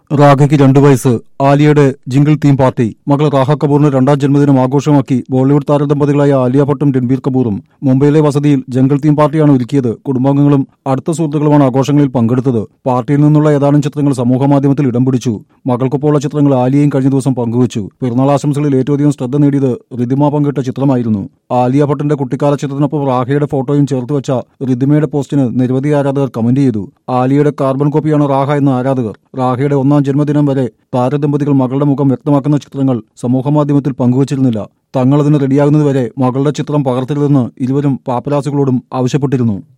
റാഖയ്ക്ക് 2 വയസ്സ്. ആലിയയുടെ jingle theme party. മകൾ റാഹ കപൂറിന് 2ാം ജന്മദിനം ആഘോഷമാക്കി ബോളിവുഡ് താരദമ്പതികളായ ആലിയ ഭട്ടും രൺബീർ കപൂറും. മുംബൈയിലെ വസതിയിൽ ജംഗിൾ തീം പാർട്ടിയാണ് ഒരുക്കിയത്. കുടുംബാംഗങ്ങളും അടുത്ത സുഹൃത്തുക്കളുമാണ് ആഘോഷങ്ങളിൽ പങ്കെടുത്തത്. പാർട്ടിയിൽ നിന്നുള്ള ഏതാനും ചിത്രങ്ങൾ സമൂഹമാധ്യമത്തിൽ ഇടം പിടിച്ചു. മകൾക്കൊപ്പമുള്ള ചിത്രങ്ങൾ ആലിയയും കഴിഞ്ഞ ദിവസം പങ്കുവച്ചു. പെരുന്നാൾ ആശംസകളിൽ ഏറ്റവും ശ്രദ്ധ നേടിയത് റിദിമ പങ്കിട്ട ചിത്രമായിരുന്നു. ആലിയ ഭട്ടിന്റെ കുട്ടിക്കാല ചിത്രത്തിനൊപ്പം റാഹയുടെ ഫോട്ടോയും ചേർത്ത് വെച്ച റിദിമയുടെ പോസ്റ്റിന് നിരവധി ആരാധകർ കമന്റ് ചെയ്തു. ആലിയയുടെ കാർബൺ കോപ്പിയാണ് റാഹ എന്ന ആരാധകർ. റാഹയുടെ 1ാം ജന്മദിനം വരെ താരദമ്പതികൾ മകളുടെ മുഖം വ്യക്തമാക്കുന്ന ചിത്രങ്ങൾ സമൂഹമാധ്യമത്തിൽ പങ്കുവച്ചിരുന്നില്ല. തങ്ങളതിന് റെഡിയാകുന്നതുവരെ മകളുടെ ചിത്രം പകർത്തരുതെന്ന് ഇരുവരും പാപ്പരാസികളോടും ആവശ്യപ്പെട്ടിരുന്നു.